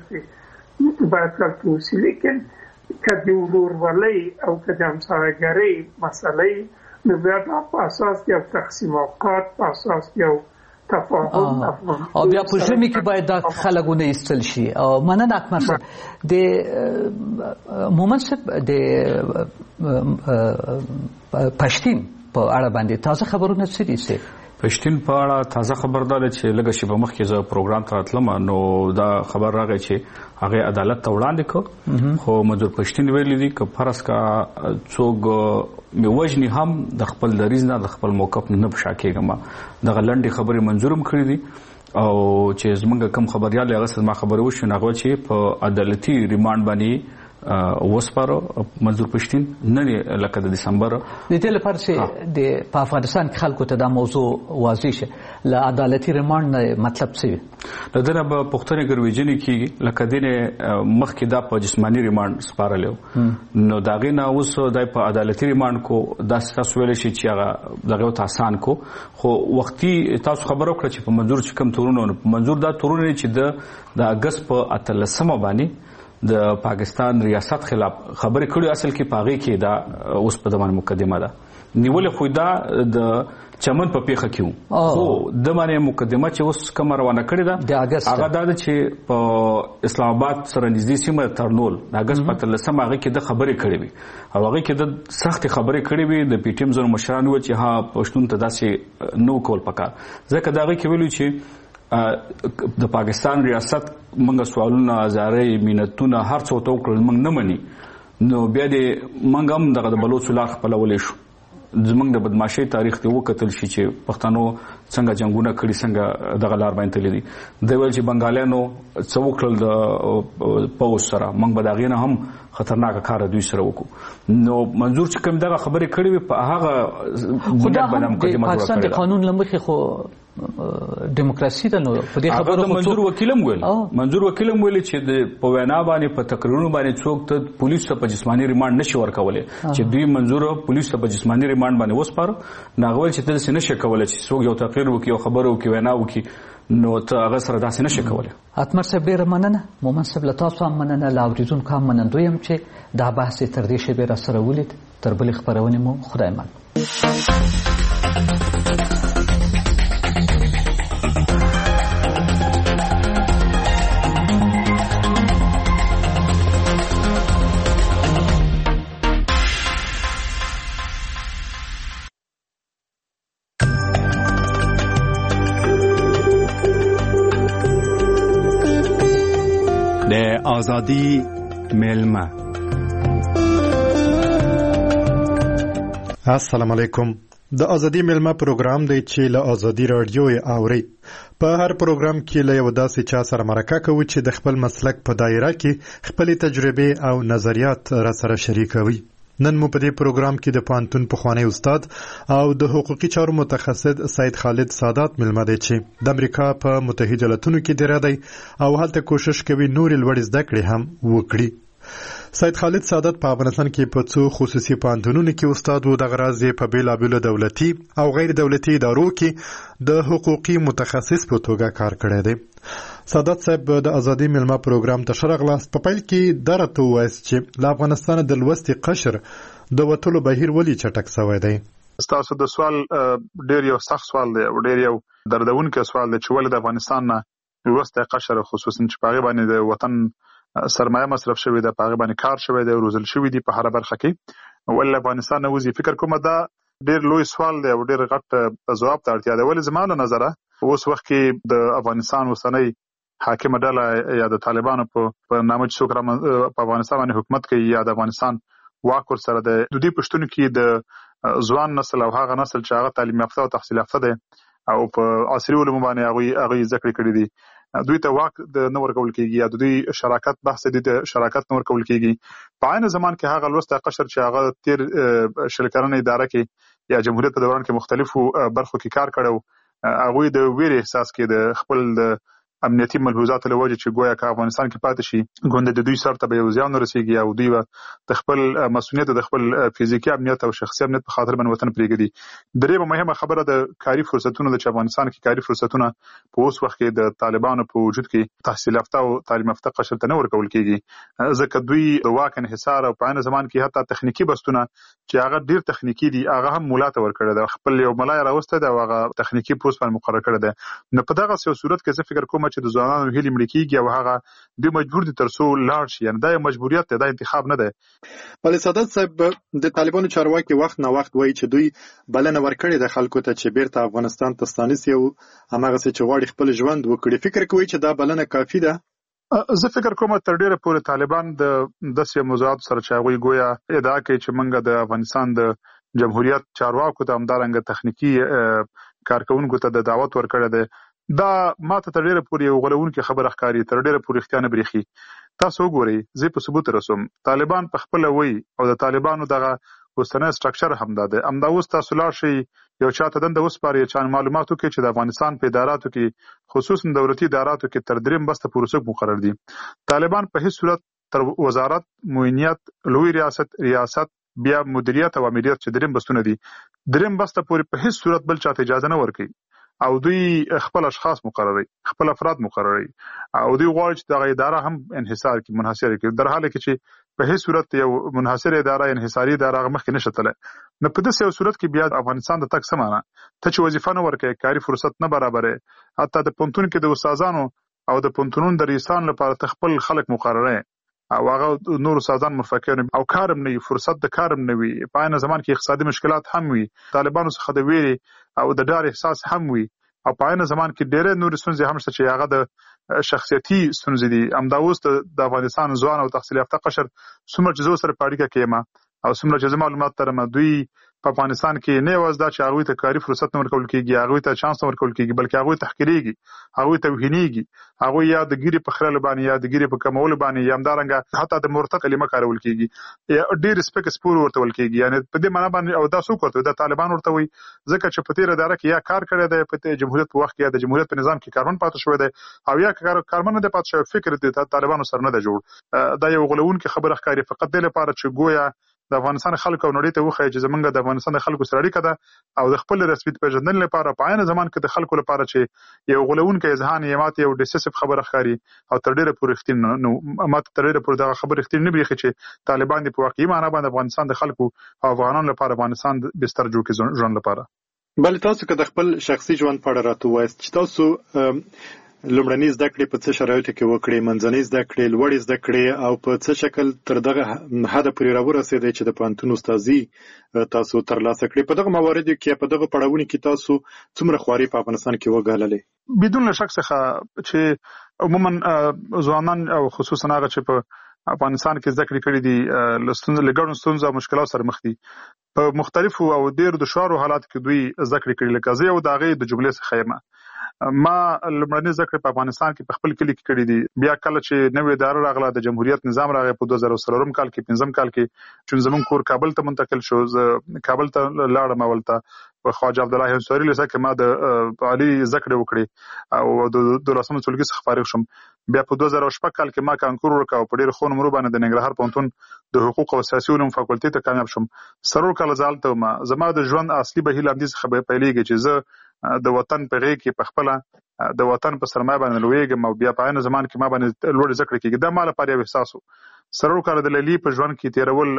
چې باید هلته اوسي. لیکن که د ورورولۍ او که د همسایه‌ګرۍ مسئلې نو بیا په اساس یو تقسیم اوقات په اساس یو تفاهم او بیا په ژمي کې باید دا خلکونه ایستل شي. او مننه اکمل صاحب. د مومن صاحب د پښتین په اړه باندې تازه خبرونه څه دي؟ پښتین په اړه تازه خبر ده چې لږه شیبه مخکې زه پروګرام ته راتلم نو دا خبر راغی چې هغه عدالت ته وړاندې کړ، خو منظور پښتین ویلي دي که فرض کا څوک وژني هم د خپل دریځ نه د خپل موقف نه په شا کېږم. دغه لنډې خبرې منظور هم کړې دي او چې زمونږ کم خبریال هغه څه ما خبرې وشو هغه چې په عدالتي ریمانډ باندې وسپارو منظور پښتین نه لکه د دسمبر د دې لپاره چې په افغانستان کې خلکو ته دا موضوع واضح شي له عدالتي ریمانډ نه مطلب څه وي؟ د دې نه به پښتنې ګرویجنې کیږي لکه دینه مخکې دا په جسمانی ریمانډ سپارلو نو دا غینه اوس د په عدالتي ریمانډ کو دا تاسو ویل شي چې هغه دغه آسان کو خو وختي تاسو خبرو کړ چې په منظور چې کم تورونه منظور دا تورونه چې د اگست په 13 باندې د پاکستان ریاست خلاف خبرې کړې اصل کې پاغي کې دا اوس په دمن مقدمه ده نیول خو دا د چمن په پیخه کیو خو د باندې مقدمه چې اوس کوم روانه کړې ده هغه دا چې په اسلام آباد سره نږدې سیمه ترنول د اگست په 13 هغه کې د خبرې کړې وي او هغه کې د سخت خبرې کړې وي د پی ټی ایم زونو مشران و چې ها پښتون ته داسې نو کول پکار ځکه دا هغه کې ویلو چې د پاکستان ریاست منګه سوالونه زارې مينتونه هر څه توکل منګ نه مني نو بیا دې منګم دغه د بلوچ لاخ په لولې شو زمنګ د بدمعشي تاریخ ته وکتل شي چې پښتنو څنګه جنگونه کړي څنګه دغه لار باندې تللی دي د ویل چې بنگالیانو څوکل د پوس سره منګ بداغینه هم خطرناک کار دوی سره وکړو نو منظور چې کوم دغه خبرې کړې وي په هغه بنیاد باندې مقدمه پاکستان د قانون لمخې خو دیموکراسي ده نو په دې خبرو منظور وکیلم ویل چې د په وینا باندې په تقریرونو باندې څوک ته پولیس ته په جسمانی ریمانډ نشي ورکولای چې دوی منظور پولیس ته په جسمانی ریمانډ باندې وسپارو ناغول چې تل څه نشي کولای چې څوک یو تقریر وکي او خبرو وکي وینا وکي نو ته هغه سره داسې نشي کولای. اتمر صاحب ډیر مننه مومن صاحب له تاسو هم مننه لاوریدونکو هم مننه دویم چې دا بحث تر دې شی به سره ولید تر بل خبرونه مو خدای مان. آزادی میلمه. السلام علیکم. د ازادي میلمه پروګرام دی چې له ازادي رادیو اوري. په هر پروګرام کې له یو داسې چا سره مرکه کوي چې د خپل مسلک په دایره کې خپل تجربه او نظریات را سره شریکوي. نن مو په دې پروګرام کې د پانتون پخوانی استاد او د حقوقي چارو متخصص سید خالد سادات ملمه دی چې د امریکا په متحده ایالاتونو کې دی راځي او هلته کوشش کوي نور لوړ زده کړې هم وکړي. سید خالد سادات په افغانستان کې په څو خصوصي پانتونونو کې استاد و د غرض په بیلابیلو دولتي او غیر دولتي ادارو کې د حقوقي متخصص په توګه کار کړی دی. سادات صاحب د ازادي میلمه پروګرام ته شرغلاست په پیل کې درته وایي چې له افغانستان د لوستي قشر د وټلو بهیر ولې چټک شوی دی. تاسو د سوال ډیر یو سخت سوال دی او ډیر یو دردونکې سوال دی چې ولې د افغانستان نه لوستي قشر خصوصا چې په هغه باندې د وطن سرمایه مصرف شوی دی په هغه باندې کار شوی دی روزل شوی دی په هر برخه کې ولې افغانستان نه وځي فکر کوم دا ډیر لوی سوال دی او ډیر غټ ځواب ته اړتیا ده. ولې زموږ نظر اوس وخت کې د افغانستان وسنۍ حاکم ډله یا د طالبانو په نامه چې څوک په افغانستان باندې حکومت کوي یا د افغانستان واک ور سره د دوی پښتون کې د ځوان نسل او هغه نسل چې هغه تعلیم یافته او تحصیل یافته دي او په عصري علوم باندې هغه ذکر کړی دي دوی ته واک د نور کول کېږي یا دوی شراکت بحث دي د شراکت نور کول کېږي. په عین زمان کې هغه لوسته قشر چې هغه تیر شلکرنه اداره کې یا جمهوریت په دوران کې مختلفو برخو کې کار کړو هغه د ویر احساس کې د خپل د امنیتي ملحوظات له وجه چې گویا که افغانستان کې پاتې شي ګوند د دوی سر ته به یو زیان ورسیږي او دوی د خپل مسؤلیت د خپل فزیکي امنیت او شخصي امنیت په خاطر باندې وطن پرېږدي. درېمه مهمه خبره د کاري فرصتونو د افغانستان کې کاري فرصتونه په اوس وخت کې د طالبانو په وجود کې تحصیل یافته او تعلیم یافته قشر ته نه ورکول کېږي ځکه دوی د واک انحصار او په عین زمان کې حتی تخنیکی بستونه چې هغه ډیر تخنیکی دي هغه هم مولا ته ورکړی دی خپل یو ملای راوسته دی او هغه تخنیکی پوسټ باندې مقرر کړی دی. نو په دغه صورت کې زه فکر کوم چې د ځوانانو هیلې مړې کېږي او هغه دوی مجبور دي ترڅو لاړ شي یعنې دا یو مجبوریت دی دا انتخاب نه دی. بلې سعادت صاحب د طالبانو چارواکي وخت نه وخت وایي چې دوی بلنه ورکړې ده خلکو ته چې بیرته افغانستان ته ستانسي او هماغسې چې غواړي خپل ژوند وکړي. فکر کوي چې دا بلنه کافي ده؟ زه فکر کوم تر ډیره پورې طالبان د داسې موضوعاتو سره چې هغوی ګویا ادعا کوي چې موږ د افغانستان د جمهوریت چارواکو ته همدارنګه تخنیکی کارکونکو ته د دعوت ورکړی دی دا ماته تر ډیره پورې یو غولونکې خبره ښکاري تر ډیره پورې رښتیا نه برېښي. تاسو وګورئ زه په ثبوت رسوم طالبان په خپله وایي او د طالبانو دغه اوسنی سټرکچر همدا دی. همدا اوس تاسو لاړ شئ یو چاته دنده وسپارئ چا معلومات وکړي چې د افغانستان په اداراتو کې خصوصا دولتي اداراتو کې تر دریم بسته پورې څوک مقرر دي. طالبان په هیڅ صورت تر وزارت معینیت لوی ریاست بیا مدیریت او امریت چې دریم بستونه دي دریم بسته پورې په هیڅ صورت بل چاته اجازه نه ورکوي او دوی خپل اشخاص مقرروي خپل افراد مقرروي او دوی غواړي چې دغه اداره هم انحصار کې منحصر کړي در حاله کې چې په هیڅ صورت یو منحصر اداره انحصاري اداره مخکې نشي تللی. نو په داسې یو صورت کې بیا افغانستان د تک سمانه ته چې وظیفه نه ورکوي کاري فرصت نه برابرې حتی د پونتون کې د استادانو او د پونتونونو د ریسان لپاره تخپل خلک مقرره او هغه نور استادان مرفقین او کارم نه فرصت د کارم نه وي په عین زمان کې اقتصادي مشکلات هم وي طالبانو څخه د ویري او د ډار احساس هم وي او په عین زمان کې ډېر نور ستونزې هم شته چې هغه د شخصیتي ستونزې دي. همدا اوس د افغانستان ځوان او تحصیل یافته قشر څومره چې زه سره په اړیکه کې یم او څومره چې زه معلومات لرم دوی په افغانستان کې نه یوازې دا چې هغوی ته کاري فرصت نه ورکول کېږي هغوی ته چانس نه ورکول کېږي بلکې هغوی تحقیریږي هغوی توهینېږي هغوی یا د ګیرې په خرلو باندې یا د ګیرې په کمولو باندې یا همدارنګه حتی د مرتد کلمه کارول کېږي یا ډېر سپک سپور ورته ویل کېږي یعنې په دې معنا باندې او دا څوک ورته د طالبان ورته وایي ځکه چې په تېره اداره کې یا کار کړی دی په جمهوریت په وخت کې یا د جمهوریت په نظام کې کارمن پاتې شوی دی او یا کارمن نه دی پاتې شوی فکر د طالبانو سره نه دی جوړ. دا یو غولونکې خبره ښکاري فقط دې لپاره چې ګویا د افغانستان خلکو او نړۍ ته وښایي چې زمونږ د افغانستان د خلکو سره اړیکه ده او د خپل رسمیت پیژندنې لپاره په عین زمان کې د خلکو لپاره چې یو غولونکی اذهان یې ماته یو ډیسیسیف خبره ښکاري او تر ډیره پورې رښتینې نو ماته تر ډیره پورې دغه خبره رښتینې نه برېښي چې طالبان دې په واقعي معنا باندې افغانستان د خلکو او افغانانو لپاره افغانستان بستر جوړ کړي ژوند لپاره. بلې تاسو که د خپل شخصي ژوند په اړه راته ووایاست چې تاسو لومړنۍ زده کړې په څه شرایطو کې وکړې منځنۍ زده کړې لوړې زده کړې او په څه شکل تر دغه حده پورې راورسېدئ چې د پوهنتون استادي تاسو ترلاسه کړې په دغه مواردو کې په دغه پړاوونو کې تاسو څومره خواري په افغانستان کې وګاللې؟ بدون شک څخه چې عموما ځوانان او خصوصا هغه چې په افغانستان کې زده کړې کړې دي له ګڼو ستونزو او مشکلاتو سره مخ دي په مختلفو او ډېرو دشوارو حالاتو کې دوی زده کړې کړې لکه زه یو د هغې د جملې څخه یم ما لومړنۍ زده کړې په افغانستان کې په خپل کلي کې کړې دي بیا کله چې نوې اداره راغله د جمهوریت نظام راغی په 2003 کال کې 5 کال کې چې زمونږ کور کابل ته منتقل شو زه کابل ته لاړم اولته په خواجه عبدالله انصاري لیسه کې ما د عالي زده کړې وکړې او د 12مه ټولګي څخه فارغ شوم بیا په 2006 کال کې ما کانکور وکړ او په ډېر ښه نمرو باندې د ننګرهار پوهنتون د حقوق او سیاسي علومو فاکولټي ته کامیاب شوم. څلور کاله زه هلته وم زما د ژوند اصلي بهیر همدې څخه پیلېږي چې زه د وطن په غېږ کې په خپله د وطن په سرمایه باندې لویږم او بیا په عین زمان کې ما باندې لوړې زده کړې کېږي دا ما لپاره یو احساس و. څلور کاله د لیلي په ژوند کې تېرول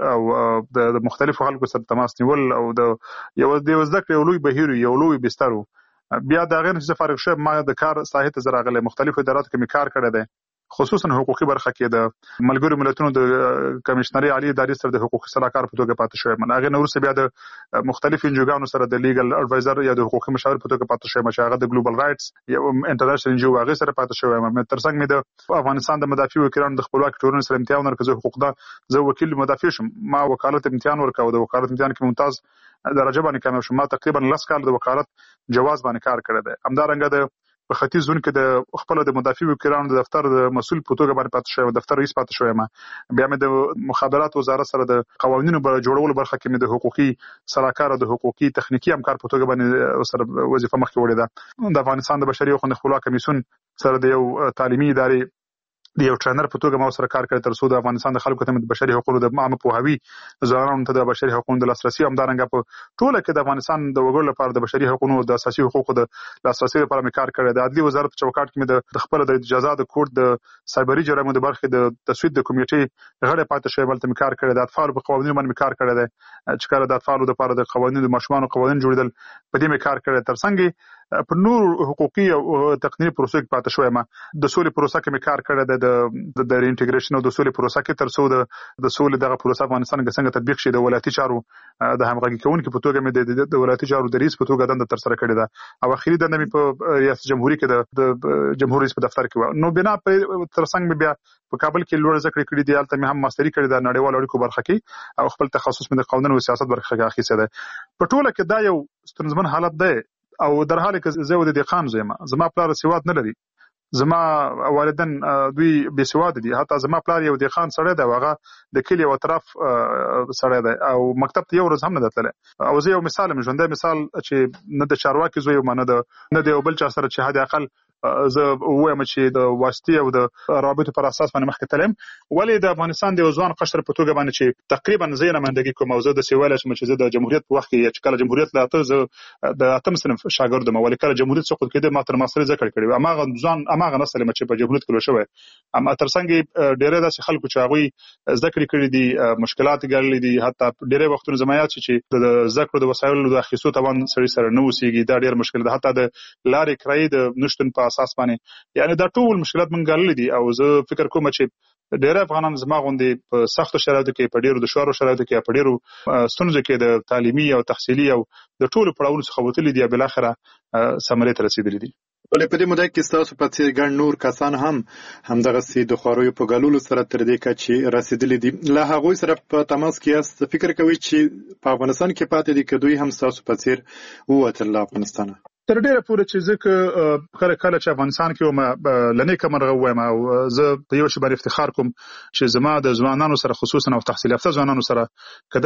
او د مختلفو خلکو سره تماس نیول او د یو زده کړې یو لوی بهیر یو لوی بستر و. بیا د هغې نه چې زه فارغ شوم ما د کار ساحې ته زه راغلی مختلفو اداراتو کې مې کار کړی دی خصوصا حقوقي برخه کې د ملګرو ملتونو د کمشنري عالی ادارې سره د حقوقي صلاحکار په توګه پاتې شوم. هغه نو وروسته بیا د مختلفو انجوګانو سره د لیګل اډوایزر یا د حقوقي مشاور په توګه پاتې شوم چې هغه د ګلوبل رائټس یو انټرنیشنل انجو هغه سره پاتې شوم. ترڅنګ مې د افغانستان د مدافع وکیلانو د خپلواکي ټولنې سره امتحان ورکړ حقوق ده زه وکیل مدافع شوم ما وکالت امتحان ورکاو د وکالت امتحان کې ممتاز درجه باندې کامیاب شوم. ما تقریبا 10 کال د وکالت جواز باندې کار کړی دی. همدارنګه د په ختیځ زون کې د خپل د مدافع وکیلانو د دفتر د مسؤل په توګه باندې پاتې شوی، دفتر رئیس پاتې شوی ما. بیا مې د مخابرات وزارت سره د قوانینو په جوړولو برخه کې مې د حقوقي صلاحکار او د حقوقي تخنیکی همکار په توګه باندې سره وظیفه مخکې وړې ده. د افغانستان د بشري حقوقو خپلواک کمیسیون سره د یو تعلیمي ادارې د یو ټرینر په توګه ما سره کار کړی تر څو د افغانستان د خلکو ته د بشري حقوقو د عامه پوهاوی، ځوانانو ته د بشري حقوقو د لاسرسي، همدارنګه په ټوله کې د افغانستان د وګړو لپاره د بشري حقوقو د اساسي حقوقو د لاسرسي لپاره مې کار کړی. د عدلي وزارت په چوکاټ کې مې د خپل د جزا د کوډ د سایبري جرایمو د برخې د تصویب د کمیټې غړی پاتې شوی، بلته مې کار کړی. د اطفالو په قوانینو باندې مې کار کړی دی چې کله د اطفالو لپاره د قوانینو د ماشومانو قوانین جوړیدل په دې مې کار کړی. ترڅنګ په نور حقوقي او تقنینی پروسې کې پاتې شوی ما. د سولې پروسه کې مې کار کړی دی، د انټیګریشن او د سولې پروسه کې تر څو د سولې دغه پروسه افغانستان کې څنګه تطبیق شي د ولایتي چارو د همغږي کوونکو په توګه مې د ولایتي چارو د رئیس په توګه دنده تر سره کړې ده او اخیری دنده مې په ریاست جمهوریت کې د جمهور رئیس په دفتر کې و. نو بنا په ترڅنګ مې بیا په کابل کې لوړ زده کړې کړې دي، هلته مې هم ماستري کړې ده نړیوالو اړیکو برخه کې او خپل تخصص مې د قانون او سیاست برخه کې اخیستی دی. په ټوله کې دا یو ستونزمن حالت دی او در حال کې زه د دهقان زوی یم، زما پلار سواد نه لري، زما والدین دوی بې سواده دي، حتی زما پلار یو دهقان سړی دی، هغه د کلي او اطراف سړی دی او مکتب ته یو ورځ هم نه دی تللی. او زه یو مثال یم، ژوندی مثال چې نه د چارواکي زوی یم، نه د یو بل چا سره چې حد اقل زه وایم چې د واسطې او د رابطو پر اساس باندې مخکې تلم. ولې د افغانستان د ځوان قشر په توګه باندې چې تقریبا زه یې نمایندګي کوم او زه د سیوال چې زه د جمهوریت په وخت کې چې کله جمهوریت لاته زه د اتم صنف شاګرد یم، ولې کله جمهوریت سقوط کېده ما تر ماستر ذکر کړی اماغه ځوان اماغه نسل چې په جمهوریت کې لوشوي. اما ترڅنګ ډېر داسې خلکو چې هغه ذکر کړی دي مشکلات ګاللي دي، حتی ډېر وختونه زمایات چې د ذکر د وسایلو د اخیستو توان سړي سره نه وسیږي، دا ډېر مشکل ده. حتی د لارې کرایې د نشتون په اساس باندې یعنی دا ټول مشکلات مونږ ګاللي دي او زه فکر کوم چې ډېر افغانان زما غوندې په سختو شرایطو کې، په ډېرو دشوارو شرایطو کې، په ډېرو ستونزو کې د تعلیمي او تحصیلي او د ټولو پړاوونو څخه وتلي دي، بل اخره ثمرې ته رسیدلي دي. ولې په دې موده کې ستاسو په څیر ګڼ نور کسان هم همدغسې د خواریو په ګاللو سره تر دې کچې رسیدلي دي، له هغوی سره په تماس کې یاست؟ فکر کوئ چې په افغانستان کې پاتې دي که دوی هم ستاسو په څیر ووتل له افغانستانه؟ تر ډیره پورې چې زه کله چې افغانستان کې وم لنې کمرغه وایم او زه په یو شی باندې افتخار کوم چې زما د ځوانانو سره خصوصا او تحصیل یافته ځوانانو سره که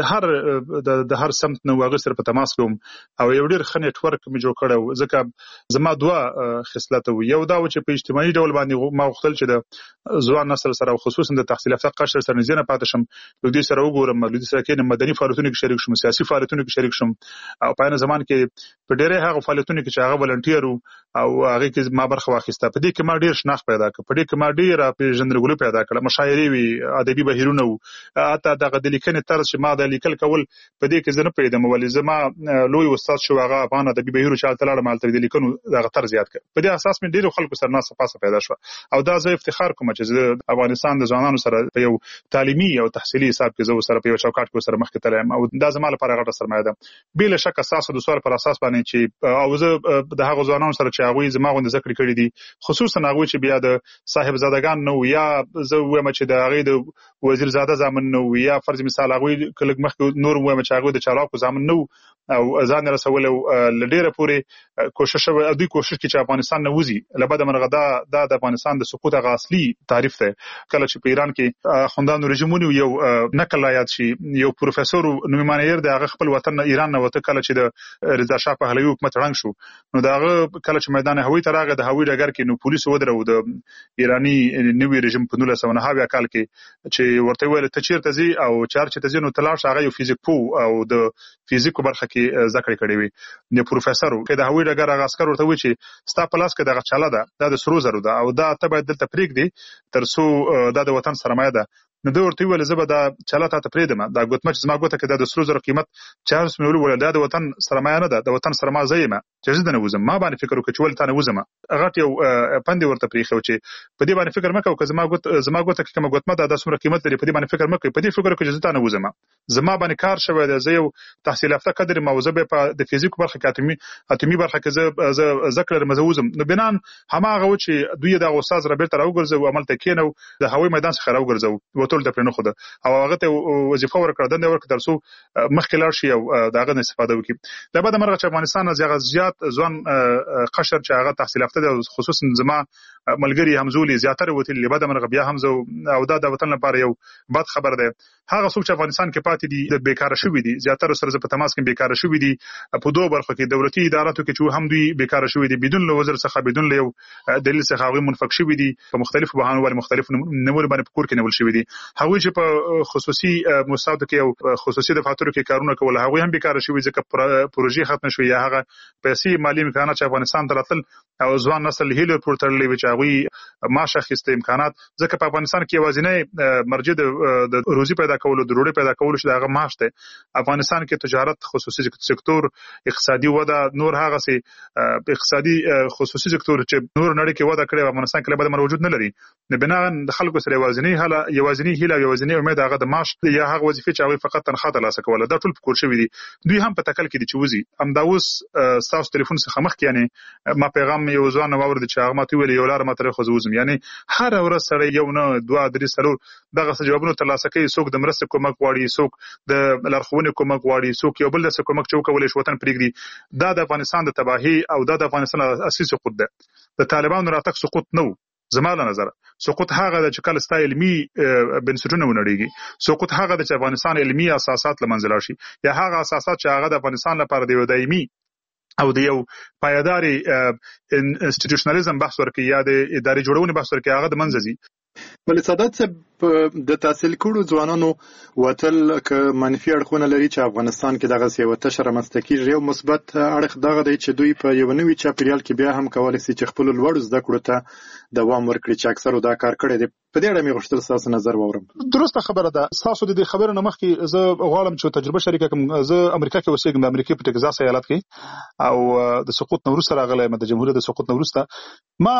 د هر سمت نه واغې سره په تماس کوم او یو ډیر ښه نیټورک مې جوړ کړی، ځکه زما دوه خصلت وو. یو دا و چې په اجتماعي ډول باندې ما غوښتل چې د ځوان نسل سره او خصوصا د تحصیل یافته قشر سره نږدې نه پاتې شم، له دوی سره وګورم، له دوی سره کېنم، مدني فعالیتونو کې شریک شم، سیاسي فعالیتونو کې شریک شم او په عین زمان کې په ډېرې هغه فعالیتونو چې هغه ولنټیر او هغه کې ما برخه واخیسته. په دې کې ما ډیر شناخت پیدا کړ، په دې کې ما ډیر پیژندګلوي پیدا کړه، مشاعرې وي، ادبي بهیرونه وو، حتی دغه د لیکنې طرز چې ما د لیکل کول په دې کې زه نه پیدم، ولې زما لوی استاد شو هغه افغان ادبي بهیرو چې تلاړه مالته د لیکنو دغه طرز زیات کړ. په دې اساس مې ډیر خلکو سره ناسه پاسه پیدا شو او دا زه افتخار کوم چې زه افغانستان د ځوانانو سره په یو تعلیمي او تحصیلي حساب کې زه سره په یو چوکاټ کې سره مخکې تلم او دا زما لپاره غټه سرمایه ده. بل شک اساس د سوال پر اساس باندې چې او زه د هغه ځوانانو سره چې هغه زما غوښتنه ذکر کړې دي، خصوصا هغه چې بیا د صاحب زادگان نو یا زه وایم چې د هغه د وزیر زاده زامن نو یا فرض مثال هغه کله مخکې نور وایم چې هغه د چالاکو زامن نو او ځان رسول لډیره پورې کوشش او دوی کوشش کوي چې افغانستان نه وځي. لبد مرغه دا د افغانستان د سقوط غ اصلي تعریف ده. کله چې په ایران کې خوندانو رژیمونو یو نقل یاد شي، یو پروفیسور نومیمانیر د هغه خپل وطن ایران نه وته، کله چې د رضا شاه پهلوي حکومت رنګ شو نو دا کله چې میدان هوایي ترغه د هوایي ډګر کې نو پولیس ودرو د ایرانی نوی رژیم په 1990 کال کې چې ورته ویل ته چیرته ځي او چارچ ته ځي نو تلاش هغه یو فزیک پو او د فزیکو برخه کې ذکر کړی وي. د پروفیسور کې د هوایي ډګر هغه عسكر ورته وی چې ستا پلاس کې دغه چاله ده د سرو زرو ده او دا ته باید دلته پریک دی ترڅو دا د وطن سرمایه ده. نو دوی ورته ویل زه به دا چاله ته پریدم، دا ګوتمه چې زما ګوته کې د سرو زرو قیمت 400 مليون ول، دا د وطن سرمایه نه ده، د وطن سرمایه زېما چې زه نه وزم. ما باندې فکر وکړ چې ول تا نه وزم، غټ یو پندې ورته پریخو چې په دې باندې فکر مکو که زما ګوته کې کومه ګوتمه ده د څومره قیمت لري، په دې باندې فکر مکو، په دې فکر وکړ چې زه تا نه وزم. زما باندې کار شوی دی، زه یو تحصیل یافته قدر موضوع په د فزیک برخه کې اتمی برخه کې زه ذکر مزوزم. نو بنان هماغه و چې دوی د استاد رابطه راوګرځو عمل ته کېنو د هوایي میدان څخه راوګرځو وته ټول ته پرې نه خوده او هغه ته وظیفه ورکړه دنده ورکړه ترڅو مخکې لاړ شي او داغه استفاده وکړي. د بعد مرغه چې افغانستان زیات ځوان قشر چې هغه تحصیل یافته دي خصوصا زما ملګری همزولي زیاتره وتل لبد مرغه بیا هم او دا د وطن لپاره یو بد خبر ده. هغه څوک چې افغانستان کې پاتې دي د بیکاره شوي دي زیاتره سره په تماس کې بیکاره شوي دي په دوه برخو کې دولتي اداراتو کې چې هم دوی بیکاره شوي دي بدون له وزیر څخه بدون له دلیل څخه هغه منفک شوي دي په مختلفو بهانو باندې مختلف نمونه باندې په کور کې نیول شوي دي. هغه چې په خصوصي مؤسساتو کې او خصوصي دفاترو کې کارونه کول هغه هم بیکاره شوي ځکه پروژې ختم شوي یا هغه پیسې مالی امکانات چې افغانستان ته راتل او ځوان نسل هیله پورتړلې چې هغه معاش اخیسته امکانات ځکه په افغانستان کې یوازینی مرجع د روزي پیدا کولو د ډوډۍ پیدا کولو چې هغه معاش ده. افغانستان کې تجارت خصوصي سکتور اقتصادي وده نور هغه سي اقتصادي خصوصي سکتور چې نور نړۍ کې وده کړې افغانستان کې به موجود نه لري. نه بنا د خلکو سره یوازینی هیله امید هغه د معاش یا هغه وظیفه چې هغه فقط تنخواه ترلاسه کوله دا ټول پکور شوی دي. دوی هم په تکل کې دي چې وزي ام دا اوس تاسو ټلیفون څخه مخ کې یعنی ما پیغام یو ځوان اورد چې هغه ماته ویل یو لار ماته خو زوزم یعنی هر ورځ سره یو نه دوه درې سره دغه جوابونه ترلاسه کوي څوک د مرسته کومک غواړي څوک د لارښوونې کومک غواړي څوک یو بل د کومک چوکولې شو وطن پرېږدي. دا د افغانستان د تباہي او د افغانستان اساسي سقوط ده. د طالبانو راتګ سقوط نه زماله نظر سقوط هغه د چکل ستا علمي بنسټونه ونړيږي. سقوط هغه د افغانستان علمي اساسات لمنځل شي یا هغه اساسات چې هغه د افغانستان لپاره د دایمي او د یو پایداري انسټیټیوشنالیزم بحث ورکړي یا د اداري جوړونې بحث ورکړي هغه د منځ ځي. ولې سادات صاحب د تحصیل کړو ځوانانو وتل ک منفي اړخونه لري چې افغانستان کې دغه سیوه تشره مستقیږي یو مثبت اړخ دغه دی چې دوی په یو نوې چاپیریال کې بیا هم کولای شي چې خپل لوړ زده کړو ته دوام ورکړي چې اکثر دا کار کړی دی. په دې اړه مې غوښتل تاسو نظر واورم. درسته خبره ده. تاسو د دې خبرې نه مخکې زه غواړم چې تجربه شریکه کوم. زه امریکا کې اوسېږم د امریکا په ټکزاس ایالت کې او د سقوط نو وروسته راغلی د جمهوریت د سقوط نو وروسته ما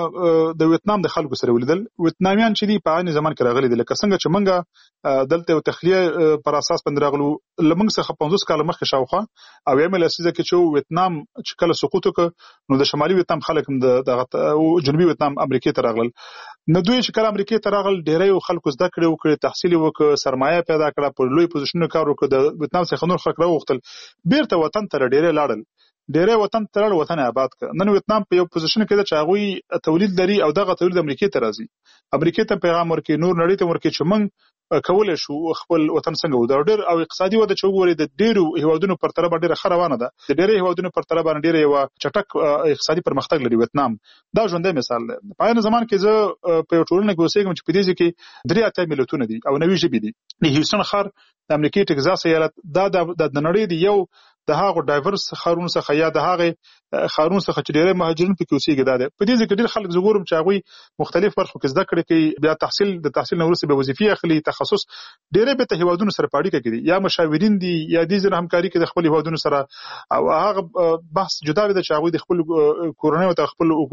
د ویتنام د خلکو سره ولیدل. ویتنامیان چې دی په عین زمان کې راغلي دي لکه څنګه چې منګه دلته یو تخلیه پر اساس باندې راغلو لمنګ څخه 50 کال مخکې شاوخه او یې لسیزه کې چې ویتنام چې کله سقوط وکړ نو د شمالي ویتنام خلک هم د جنوبي ویتنام امریکا ته راغلل. نو دوی چې کله امریکا ته راغل ډېری خلکو زده کړې وکړي تحصیل وکړ سرمایه پیدا کړه په لوی پوزیشنونو کار وکړ. د ویتنام څخه نور خلک راوغتل بیرته وطن ته ډېری لاړل ډېری وطن ته لاړ وطن آباد کړ. نن ویتنام په یو پوزیشن کې چې هغه تولید لري او دغه تولید امریکا ته راځي. امریکا ته پیغام ورکړي نور نړۍ ته ورکړي چې موږ کولای شو خپل وطن څنګه ودرو ډېر او اقتصادي وده چې وګوري د ډېرو هیوادونو پر تر باندې ډېره روانه ده. د ډېرو هیوادونو پر تر باندې ډېر یو چټک اقتصادي پرمختګ لري ویتنام. دا ژوندۍ مثال ده. په عین زمان کې زه په ټولنه کې اوسېږم چې په دې کې 3 ملتونه دي او 9 ژبې دي. د هیوستن ښار د امریکا ټکزاس ایالت دا د نړۍ دی یو د هغه ډایورس خارونو څخه یا د هغه خارونو څخه چې ډېر مهاجرین پکې اوسېږي دا په دې ځکه ډېر خلک زګورم چې هغه مختلف برخو کې زده کړې کوي بیا تحصیل نو وروسته به وظیفي اخلي تخصص ډېر به ته هیوادونو سره پاړی کوي یا مشاورین دي یا د ځینې همکاري کوي د خپل هیوادونو سره او هغه بحث جدا وي چې هغه د خپل کورنۍ او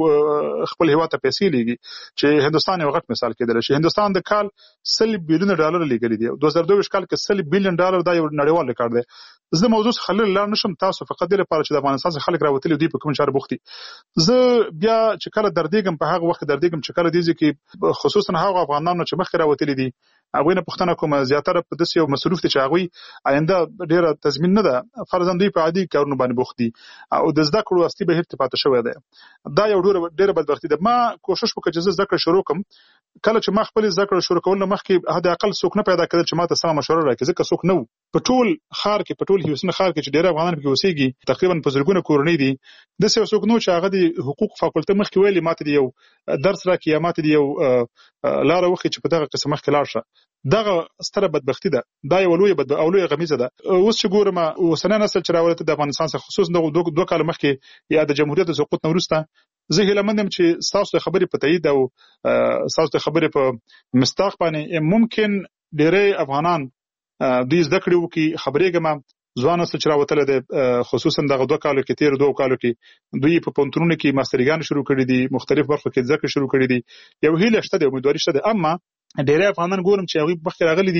خپل هیواد ته پیسې لګي چې هندستان یو غټ مثال کېدل شي. هندستان د کال $100 بلین لګلي دي 2022 کال کې $100 بلین دا یو نړیوال ریکارډ دی. زه موضوع خلل لا نشم تاسو فقط د لپاره چې د افغانستان څخه خلک راوتلي دي په کوم چار بوختي. زه بیا چې کله دردېږم په هغه وخت دردېږم چې کله دې کې خصوصا هغه افغانانو چې مخکې راوتلي دي هغه نه پښتنه کوم زیاتره په داسې یو مصروف دي چې هغه آینده ډیره تضمین نه ده فرضاً دوی په عادي کارونو باندې بوخت دي او د زده کړو اصلي بهیر ته پاتې شوی دی. دا یو ډیره بدبختي ده. ما کوشش وکړ چې زه زده کړه شروع کړم. کله چې ما خپل زده کړه شروع کول مخکې حد اقل څوک نه پیدا کړل چې ما ته سم مشوره راکړي ځکه څوک نه په ټول خار کې په ټول هیوستن خار کې چې ډېر افغانان پکې اوسېږي تقریبا په زرګونه کورنۍ دي د څه څوک نو چې هغه د حقوق فاکولټه مخکې ویلي ماته دی یو درس راکړي یا ماته دی یو لار وخت چې په دغه قسم مخکې لاړ شه. دغه ستره بدبختی ده. دا یو لوی غمیزه ده. اوس چې ګورم اوسنی نسل چې راولته د افغانستان څخه خصوصا دوه کال مخکې یا د جمهوریت د سقوط نه وروسته زه هیله مندم چې تاسو خبرې په تایید او تاسو خبرې په مستاق باندې ممکن ډېری افغانان دوی زده کړې وکړي. خبرېږم ځوان نسل چې راوتلی دی خصوصا دغه 2 کالو کې تیر 2 کالو کې دوی په پونتونونو کې ماسترګان شروع کړي دي مختلف برخو کې زده کړې شروع کړي دي. یو هیله شته د امیدواري شته. اما ډېری افغانان ګورم چې هغه مخکې راغلي دي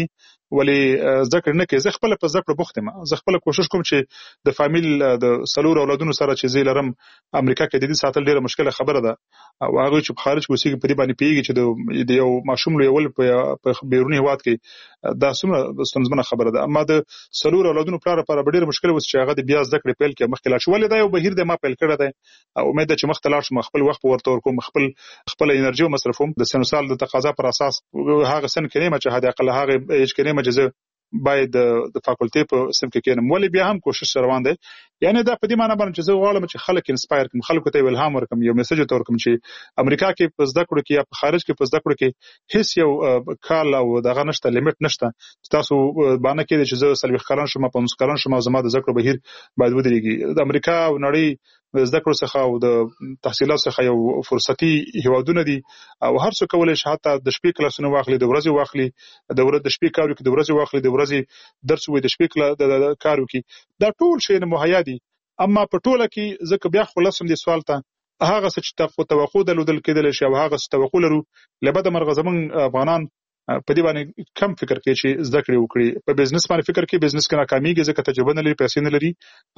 ولی ذکر نه کوي. زه خپل په ذکر بوخت یم. زه خپل کوشش کوم چې د فامیل د سلور اولادونو سره چې زه لرم امریکا کې د دې ساتل ډیره مشکله خبره ده او هغه چې په خارج کې اوسېږي په دې باندې پیږي چې د یو ماشوم لویول په بیرونی هواد کې دا څومره ستونزمنه خبره ده. اما د سلور اولادونو پلار لپاره ډیره مشکله وس چې هغه د بیا ذکر پیل کې مخکې لا شو. ولې دا یو بهیر د ما پیل کړی دی او امید ده چې مخ ته لاړ شم، خپل وخت ورته ورکوم، خپل انرژي مصرفوم د سن سال د تقاضا پر اساس. هغه سن کې نه چې هدا اقل هغه ایج کې نه چې باید د فاکولټي په سم کې کېنم. ولې بیا هم کوشش روان دی. یعنی دا په دې معنی باندې چې زه غواړم چې خلک انسپایر کړم، خلکو ته الهام ورکړم، یو میسج ته ورکړم چې امریکا کې په زده کړو کې یا په خارج کې په زده کړو کې هیڅ یو کال او دغه نشته، لیمټ نشته. تاسو باندې کې چې زه 40 کلن شم، 50 کلن شم او زما د زده کړو بهیر باید ودرېږي. د امریکا او نړۍ د زده کړو څخه او د تحصیلات څخه یو فرصتي هیوادونه دي او هر څوک کولای شي حتی د شپې کلاسونه واخلي، د ورځې واخلي، د شپې کار وکړي، د ورځې واخلي، د ورځې درس وي، د شپې د کار وکړي. دا ټول شی مهیا دي. اما په ټوله کې ځکه بیا خلاصم دي سوال ته هغه څه چې توقع درلودل کېدل شي او هغه څه توقع لرو لبد مرغه زمون افغانان په دې باندې کم فکر کوي چې زده کړې وکړي. په بزنس باندې فکر کوي، بزنس کې ناکامیږي ځکه تجربه نه لري، پیسې نه لري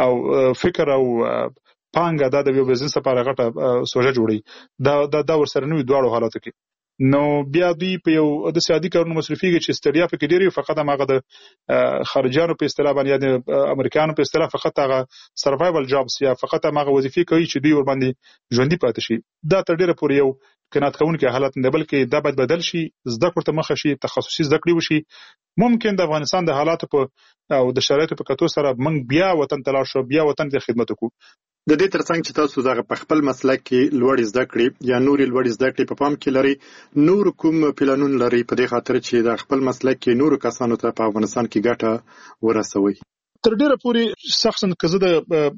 او فکر او پانګه د یو بزنس لپاره غټه سوژه جوړي. دا ورسره نوي دواړو حالاتو کې نو بیا دوی په یو د سیادي کارونو مصرفيږي چې ستړیا پکې ډیری فقط هغه د خارجانو په اصطلاح باندې یا د امریکایانو په اصطلاح فقط هغه سروایوال جابس یا فقط هغه وظیفې کوي چې دوی ور باندې ژوندۍ پاتې شي. دا تر ډیره پورې یو کنات کوونکی حالت نه، بلکې دا باید بدل شي، زده کړه ته مخه شي، تخصصي زده کړې وشي. ممکن د افغانستان د حالاتو په او د شرایطو په کتو سره موږ بیا وطن ته لاړ شو، بیا وطن ته خدمت وکړو. د دې ترڅنګ چې تاسو دغه په خپل مسلک کې لوړ زده کړې یا نورې لوړ زده کړې په پام کې لري، نور کوم پلانونه لري په دې خاطر چې د خپل مسلک کې نور کسانو ته په افغانستان کې ګټه ورسوي؟ تر ډیره پورې شخصا که زه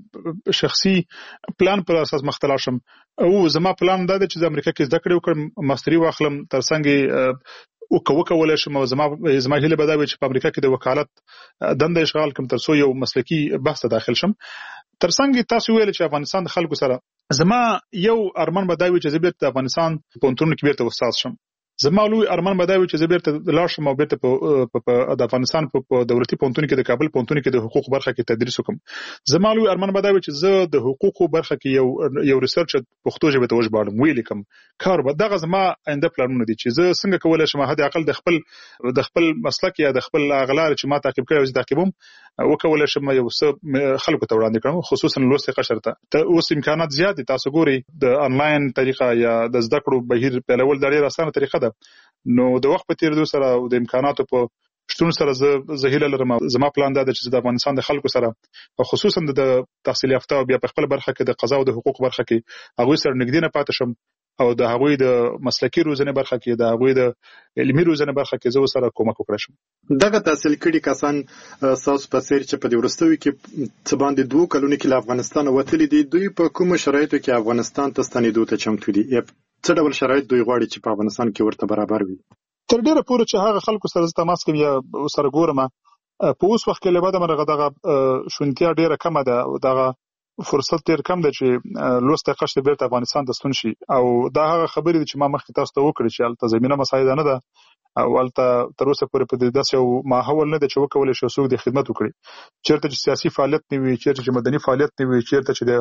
د شخصي پلان پر اساس مختلا شم او زما پلان دا دی چې د امریکا کې زده کړې وکړم، ماستري واخلم، ترڅنګ وکولای شم او زما هیله به دا وي چې په امریکا کې د وکالت دنده اشغال کوم ترڅو یو مسلکي بحث ته داخل شم. ترڅنګ تاسو ویل چې افغانستان د خلکو سره زما یو ارمان به دا وي چې زه بیرته د افغانستان په پونتون کې بیرته استاد شم. زما لوی ارمان به دا وي چې زه بیرته لاړ شم او بیرته په د افغانستان په دولتي پونتون کې د کابل پونتون کې د حقوق برخه کې تدریس وکم. زما لوی ارمان به دا وي چې زه د حقوقو برخه کې یو ریسرچ پښتو ژبه ته وژباړم، ویل کوم کار به دغه زما آینده پلانونه دي چې زه څنګه کولای شم حد اقل د خپل مسلک یا د خپل اغلار چې ما تعقیب کړی او زه تعقیبوم وکولای شم یو څه خلکو ته وړاندې کړم، خصوصا لوست قشر ته. اوس امکانات زیات دي، تاسو ګوري د انلاین طریقه یا د زده کړو بهیر په لول ډېر اسانه طریقه ده. نو د وخت په تیریدو سره او د امکاناتو په شتون سره زه هیله لرم، زما پلان دا دی چې د افغانستان د خلکو سره او خصوصا د تحصیل یافته او بیا په خپل برخه کې د قضا او د حقوق برخه کې هغوی سره نږدې نه پاتې شم او د هغوی د مسلکي روزنې برخه کې، د هغوی د علمي روزنې برخه کې زه سره کومک وکړم شم. دغه تحصیل کړي کسان ساس په سیر چې په دې ورستوي کې څه باندې 2 کلونه کې له افغانستان وتلي دي، دوی په کوم شرایطو کې افغانستان ته ستنېدو ته چمتو دي؟ څه ډول شرایط دوی غواړي چې په افغانستان کې ورته برابر وي؟ تر ډیره پورې چې هغه خلکو سره تماس کوي یا سره ګورم په اوس وخت کې له بعده مرغه دغه شونتیا ډیره کمه ده او دغه فرصت ډیر کم ده چې لوسته قشته بیرته افغانستان ته ستون شي. او دا هغه خبرې دي چې ما مخکې تاسو ته وکړې چې البته زمينه مساعده نه ده او البته تر اوسه پورې په دې داسې یو ماحول نه ده چې وکولای شي څوک د خدمت وکړي. چیرته چې سیاسي فعالیت نه وي، چیرته چې مدني فعالیت نه وي، چیرته چې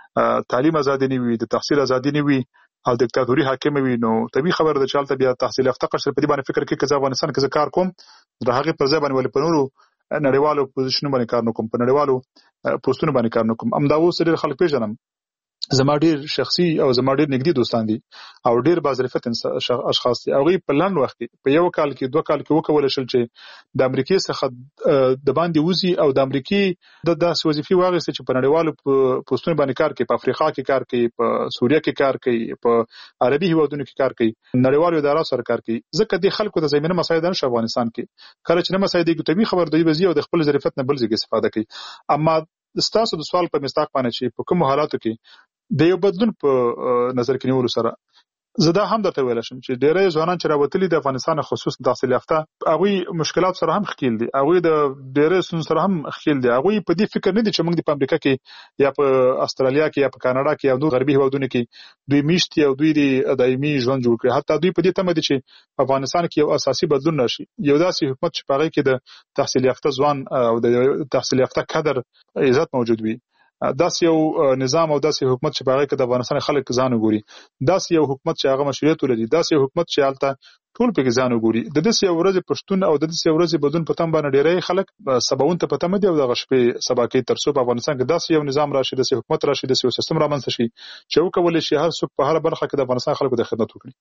د تعلیم ازادي نه وي، د تحصیل ازادي نه وي او دیکتاتوري حاکم وي، نو طبيعي خبره ده چې البته بیا تحصیل یافته قشر په دې باندې فکر کوي چې افغانستان کې کار کوم د هغه پر ځای باندې ولې په نورو نړیوالو پوزیشنونو باندې کار نکوم، په نړیوالو پوسټونو باندې کار نکوم. امدا اوس ډېر خلک پیژنم، زما ډېر شخصي او زما ډېر نږدې دوستان دي او ډېر باظرفت اشخاص دي. هغه په لاند وخت کې په یو کال کې 2 کال کې وکول شل چې د امریکای څخه د باندې وزي او د امریکای د داسې وظیفي واغسته چې په نړیوالو پوسټونو باندې کار کوي، په افریقا کې کار کوي، په سوریه کې کار کوي، په عربي هیوادونو کې کار کوي، نړیوالو ادارو سره کار کوي. ځکه د خلکو د زمينه مساعده نشه افغانستان کې کله چې نه مساعده کې طبيعي خبر دی وزي او د خپل ظرفیت نه بل ځای استفاده کوي. اما ستاسو د سوال په مستاق باندې چې په کوم حالاتو کې د یو بدلون په نظر کې نیولو سره زه دا هم درته ویل شم چې ډېری ځوانان چې راوتلي د افغانستان خصوصا تحصیل یافته هغوی مشکلات سره هم ښکیل دي، هغوی د ډېری ستونزو سره هم ښکیل دي. هغوی په دې فکر نه دي چې موږ په امریکا کې یا په استرالیا کې یا په کاناډا کې یا نور غربي هېوادونو کې دوی میشت او دوی د دایمي ژوند جوړ کړي. حتی دوی په دې تمه دي چې په افغانستان کې یو اساسي بدلون راشي، یو داسې حکومت چې په هغې کې د تحصیل یافته ځوان او د تحصیل یافته کادر عزت موجود وي. داسې یو نظام او داسې حکومت چې په هغې کې د افغانستان خلک ځان وګوري، داسې یو حکومت چې هغه مشروعیت ولري، داسې یو حکومت چې هلته ټول پکې ځان وګوري. د داسې یو ورځې پښتون او د داسې یو ورځې بدلون په تمه باندې ډېری خلک سباوون ته په تمه دي او دغه شپې سبا کوي تر څو په افغانستان کې داسې یو نظام راشي، داسې حکومت راشي، داسې یو سیستم رامنځته شي چې وکولی شي هر څوک په هره برخه کې د افغانستان خلکو د خدمت وکړي.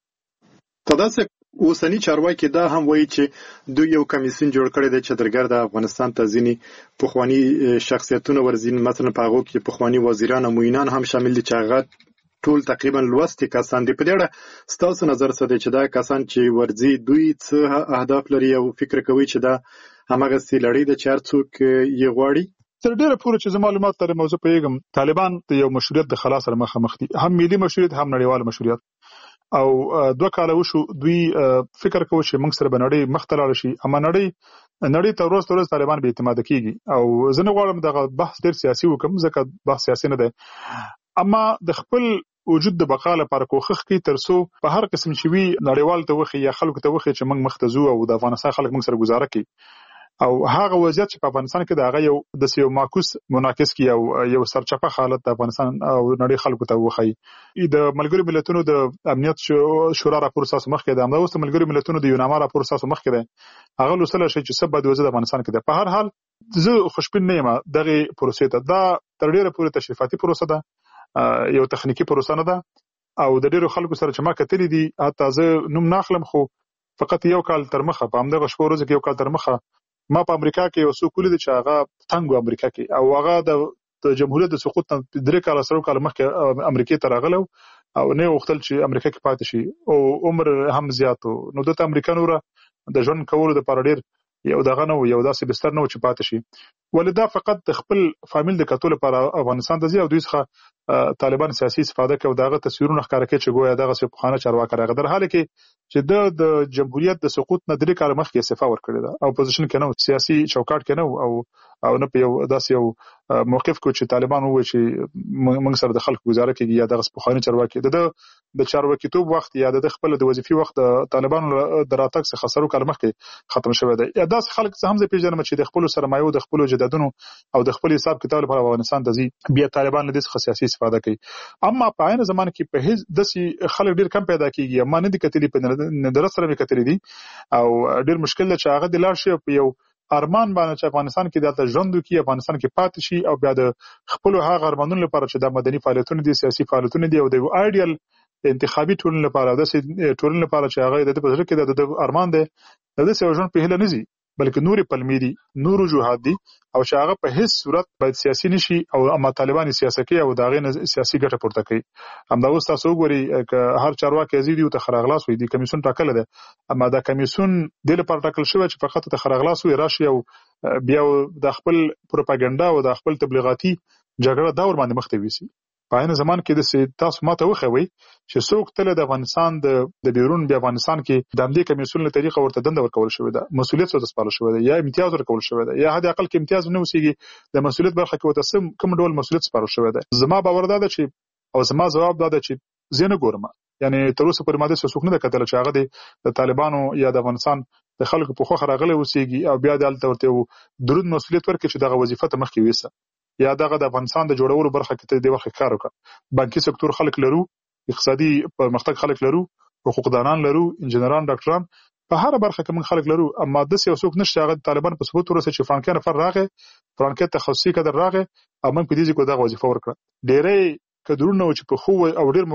په داسې اوسني چارواکي دا هم وایي چې دوی یو کمیسیون جوړ کړی دی چې درګرد افغانستان ته ځینې پخواني شخصیتونه ورځي، مثلا په هغو کې پخواني وزیران او معینان هم شامل دي چې هغه ټول تقریبا لوستي کسان دي. په دې اړه ستاسو نظر څه دی چې دا کسان چې ورځي دوی څه اهداف لري او فکر کوي چې دا هماغسې لړۍ ده چې هر څوک یې غواړي؟ تر ډېره پورې چې زه معلومات لرم او زه پوهېږم طالبان د یو مشروعیت د خلا سره مخامخ دي، هم ملي مشروعیت هم نړیوال مشروعیت. او 2 کاله وشو دوی فکر کوي چې موږ سره به نړۍ مخ ته لاړ شي، اما نړۍ ته ورځ طالبان بې اعتماده کیږي. او زه نه غواړم دغه بحث ډېر سیاسي وکړم ځکه بحث سیاسي نه دی، اما د خپل وجود د بقا لپاره کوښښ کوي تر څو په هر قسم چې وي نړیوال ته وښیي یا خلکو ته وښیي چې موږ مخ ته ځو او د افغانستان خلک موږ سره ګزاره کوي. او هغه وضعیت چې په افغانستان کې د هغه یو معکوس منعکس کی او یو سرچپه حالت د افغانستان او نړۍ خلکو ته وښیي. د ملګرو ملتونو د امنیت شورا راپور ساسو مخکې ده، همدا اوس د ملګرو ملتونو د یوناما راپور ساسو مخکې ده، هغه لوستلی شي چې څه بد وضع د افغانستان کې ده. په هر حال زه خوشبین نه یم دغه پروسې ته. دا تر ډېره پورې تشریفاتي پروسه ده، یو تخنیکی پروسه نه ده. او د ډېرو خلکو سره چې ما کتلي دي، حتی زه نوم نه اخلم خو فقط یو کال تر مخه په همدغه شپو ورځو کې یو کال تر مخه ما په امریکا کې یو څوک ولید چې هغه تنګ امریکا کې او هغه د جمهوریت د سقوط نه 3 کال مخکې امریکا ته راغلی او نه غوښتل چې امریکا کې پاتې شي او عمر هم زیات نو د امریکا نور د ژوند کولو د لپاره ډېر یو دغه نو یو داسې بستر نو چې پاتې شي. ولدا فقط د خپل فامیل د کتو لپاره افغانستان ته ځي او دوی څخه طالبان سیاسي استفاده کوي او دغه تصویرونه ښکاره کوي چې ګویا دغه سپخانه چارواکي راغی، در حال کې چې د جمهوریت د سقوط نه 3 کال مخکې استعفا ورکړی ده او اپوزیشن کې نو سیاسي چوکاټ کې نو او نه په یو داسې یو موقف کو چې طالبان وایي چې موږ سره د خلکو گزاره کوي یا دغه سپخانه چارواکي د چارواکیتوب وخت یا د خپل د وظیفي وخت د طالبانو د راتګ څخه سرو کال مخکې ختم شوی دی. یا داس خلک څه هم زه پیژنم چې د خپل سرمایو د خپل جدادونو او د خپل حساب کتاب لپاره افغانستان ته ځي، بیا طالبان له دې څخه سیاسي استفاده کوي. اما په عین زمانه کې په هیڅ داسې خلک ډیر کم پیدا کیږي، اما نه دي کتلي په ندرت سره مې کتلي دي او ډیر مشکل ده چې هغه د لاړ شي په یو ارمان باندې چې افغانستان کې دلته ژوند وکړي، افغانستان کې پاتې شي او بیا د خپل هغه ارمانونو لپاره چې د مدني فعالیتونو دي، سیاسي فعالیتونو دي او د ایډیال انتخابي ټولنې لپاره د ټولنې لپاره چې هغه د پزړه کې د ارمان دی د دې ژوند په هله نه زی بلکې نوري پلمې دي، نورو جهاد دي او چې هغه په هیڅ صورت باید سیاسي نشي او اما طالبان سیاسي کوي او دا غي سیاسي ګټه پورته کوي. همدا اوس تاسو وګورئ ک هر چارواکي ازيدي او تخرغلاس وي دي کمیسون ټاکل ده، اما دا کمیسون د لپاره ټاکل شوی چې فقط تخرغلاس وي راشي او بیا د خپل پروپاګاندا او د خپل تبلیغاتي جګړه دور باندې مخ ته ویسي. په عین زمان کې د تاسو ماته وخوي چې څوک تل د افغانستان د بیرون بیا افغانستان کې د امنیتي کمیسیون له طریقه ورته دنده ورکول شوې ده، مسولیت څه سپارل شوې ده یا امتیاز ورکول شوې ده یا حد اقل کې امتیاز نه وسیږي د مسولیت برخه کې وته کوم ډول مسولیت سپارل شوې ده. زما باور ده چې او زما جواب ده چې زه نه ګورم، یعنی تر اوسه پورې ماده څه نه ده کتل چې هغه د طالبانو یا د افغانستان د خلکو په خوخه راغلي وسیږي او بیا د الته ورته درود مسولیت ورکړي چې دغه وظیفه ته مخکې ویسه یا دغه د افغانستان د جوړولو برخه کې د وخت کار وکړه. بانکي سکتور خلک لرو، اقتصادي پرمختګ خلک لرو، حقوقدانان لرو، انجنیران، ډاکټران، په هر برخه کې موږ خلک لرو. اما د څوک نشته هغه طالبان په ثبوت ورسې چې فرانکې نفر راغی، فرانکې تخصصي کډر راغی او موږ په دې ځکه دغه وظیفه ورکړه. ډېرې کډرونه چې په خو او ډېر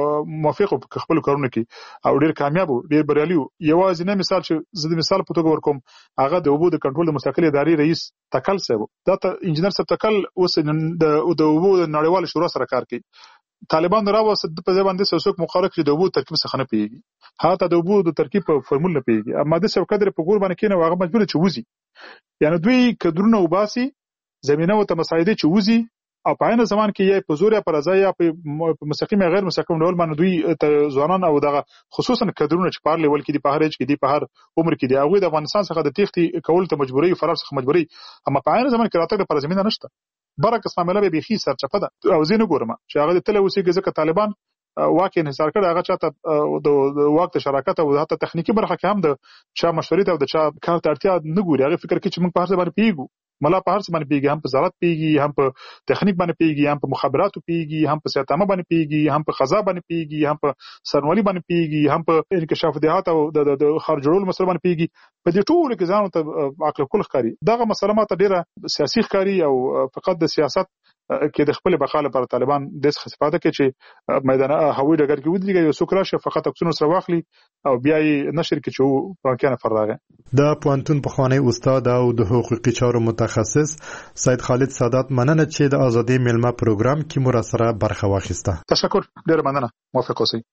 موافق په خپل کارونه کې او ډېر کامیاب او ډېر بریالي. یوازې نه مثال چې زه د مثال په توګه ورکوم، هغه د اوبو د کنټرول د مستقلې ادارې رئیس تکل صاحب، دا انجنیر صاحب تکل اوس د اوبو د نړیوال شورا سره کار کوي. طالبان راوست په ځای باندې څوک مخالف چې د اوبو ترکیب څخه نه پیږي، حتی د اوبو د ترکیب په فرمول نه پیږي، اما د څو قدر په ګور باندې کینه هغه مجبور چې وځي. یعنی دوی کډرونه وباسي، زمينه او ته مساعده چې وځي او په عین زمان کې یې په زور یا پر ځای یا په مستقیم غیر مستقیم ډول باندې دوی ځوانان او دغه خصوصا کډرونه چې په لیول کې دي په هر ایج کې دي په هر عمر کې دي هغه د افغانستان څخه د تېښتې کول ته مجبوري فرار څخه مجبوري اما په عین زمان کې راتګ لپاره زمينه نشته برعکس معاملې به بيخي سرچپه ده او زه نه ګورم چې هغه د تل اوسېږي ځکه طالبان واقع انحصار کړ هغه چاته د وخت شراکت او حتی تخنیکی برخه کې هم د چا مشورې او د چا کار ته اړتیا نه ګوري هغه فکر کوي چې موږ په هر ځای باندې پیګو ملا په هر څه باندې پیګي هم په زراعت پیګي هم په تخنیک باندې پیګي هم په مخابراتو پیګي هم په سیاستامه باندې پیګي هم په قضا باندې پیګي هم په سرنوالي باندې پیګي هم په انکشاف دهات او د خارج جوړول مسله باندې پیګي په دې ټولو کې ځان ته عقل کول ښکاري دغه مسله ماته ډیره سیاسي ښکاري او فقط د سیاست کې د خپل بقا لپاره طالبان د څه استفاده کوي چې میدان هوایي ډګر کې ودرېږي یو څوک راشه فقط عکسونه سره واخلي او بیا یې نشر کې چې په امکان فرغه د پوهنتون پخوانی استاد او د حقوقي چارو متخصص سید خالد سادات مننه چې د ازادي ملما پروګرام کې مو سره برخه واخیسته تشکر ډیر مننه موافق اوسئ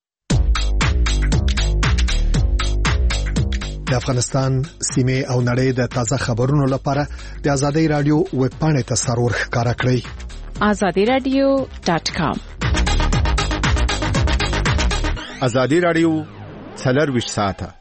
د افغانستان سیمه او نړۍ د تازه خبرونو لپاره د ازادي رادیو ویب پاڼې ته سرور ښکارا کړئ azadiradio.com ازادي رادیو 24 ساعته